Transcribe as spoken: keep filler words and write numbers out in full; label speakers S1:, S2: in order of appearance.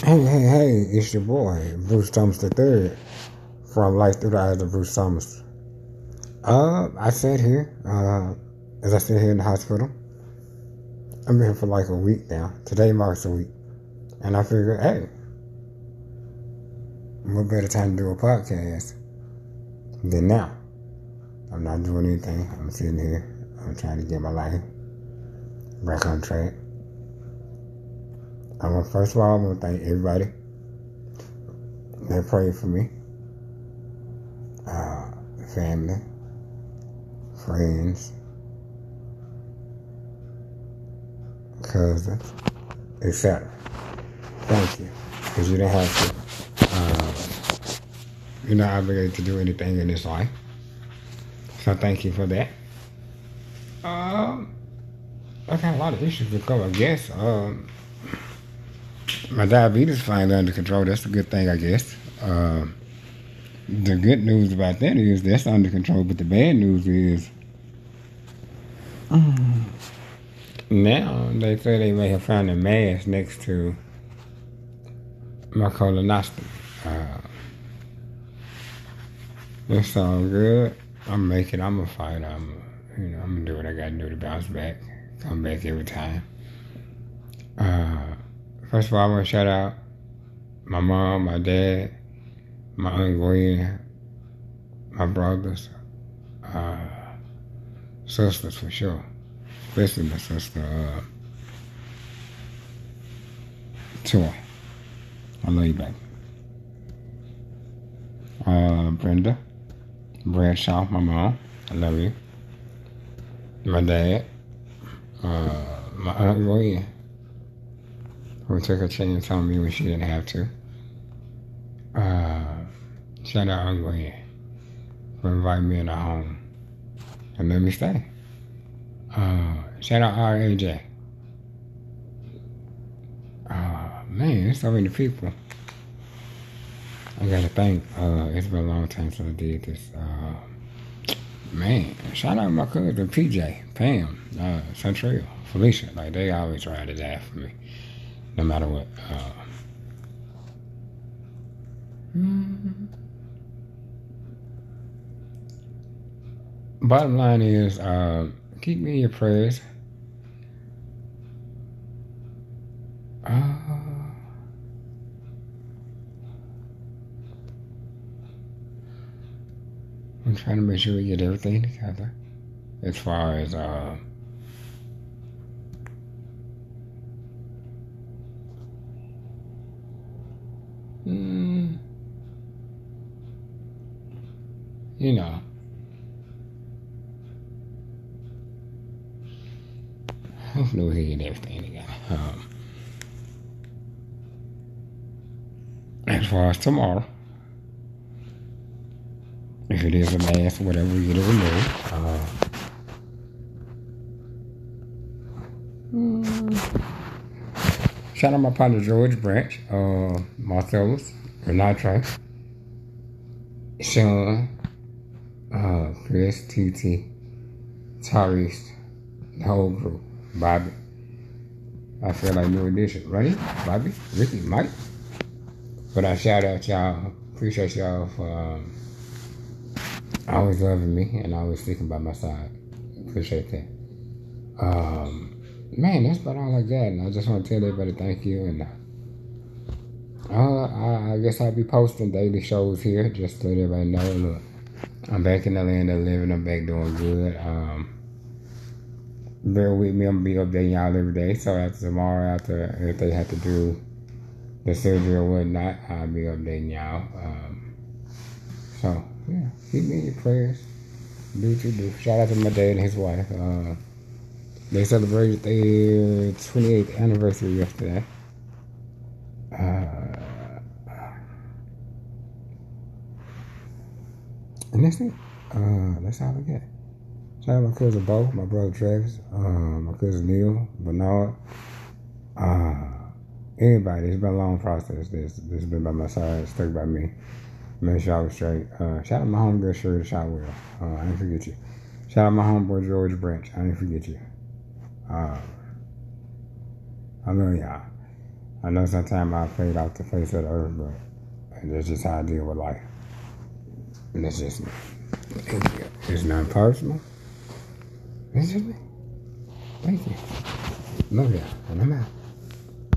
S1: Hey, hey, hey, it's your boy, Bruce Thomas the third, from Life Through the Eyes of Bruce Thomas. Uh, I sat here, uh, as I sit here in the hospital. I've been here for like a week now. Today marks a week. And I figured, hey, what better time to do a podcast than now? I'm not doing anything. I'm sitting here. I'm trying to get my life back on track. I want, first of all, I want to thank everybody that prayed for me. Uh, family, friends, cousins, et cetera. Thank you. Because you didn't have to, uh, you're not obligated to do anything in this life. So thank you for that. Um, I got a lot of issues to cover, I guess. Um, my diabetes is finally under control. That's a good thing, I guess. Uh, the good news about that is that's under control, but the bad news is um, now they say they may have found a mass next to my colonoscopy. Uh, it's all good. I'm making. I'm a fighter. I'm, a, you know, I'm gonna do what I gotta do to bounce back, come back every time. Uh, first of all, I want to shout out my mom, my dad, my aunt Gwen, my brothers, uh, sisters for sure, especially my sister uh, Toy. I love you, baby. Uh, Brenda, Bradshaw, my mom, I love you. My dad, uh, my aunt Gwen, who took a chance on me when she didn't have to. Uh, shout out Aunt Gwen for inviting me in her home and let me stay. Uh, shout out R A J. Uh, man, there's so many people. I gotta thank, uh, it's been a long time since I did this. Uh, man, shout out my cousin P J, Pam, uh, Central, Felicia. Like, they always ride or die for me, no matter what. Uh, mm-hmm. Bottom line is, uh, keep me in your prayers. Uh, I'm trying to make sure we get everything together as far as uh, mm, you know, hopefully we get everything together. Um, as far as tomorrow, if it is a mass or whatever, we get it removed. Uh, mm, shout out my partner George Branch, uh, Marcellus, Renatre, Sean, uh, Chris, T T, Tyrese, the whole group, Bobby. I feel like New Edition, right? Bobby, Ricky, Mike. But I shout out y'all. Appreciate y'all for um, always loving me and always sticking by my side. Appreciate that. Um, man, that's about all I got. And I just want to tell everybody thank you. And uh, I, I guess I'll be posting daily shows here just to let everybody know. Look, I'm back in the land of living. I'm back doing good. Um, bear with me. I'm going to be updating y'all every day. So after tomorrow, after if they have to do the surgery or whatnot, I'll be updating y'all. Um, so, yeah, keep me in your prayers. Do what you do. Shout out to my dad and his wife. Uh, they celebrated their twenty-eighth anniversary yesterday. Uh, and that's it. Uh, that's all I got. Shout out my cousin Bo, my brother Travis, uh, my cousin Neil, Bernard. Uh, Anybody, it's been a long process. This this has been by my side, stuck by me. Make sure I was straight. Uh, shout out my homegirl Shirley Shotwell. Uh, I didn't forget you. Shout out my homeboy George Branch. I didn't forget you. Uh, I love y'all. I know sometimes I fade off the face of the earth, but that's just how I deal with life. And that's just me. Thank you. It's not personal. It's just me. Thank you. Love you. And I'm out.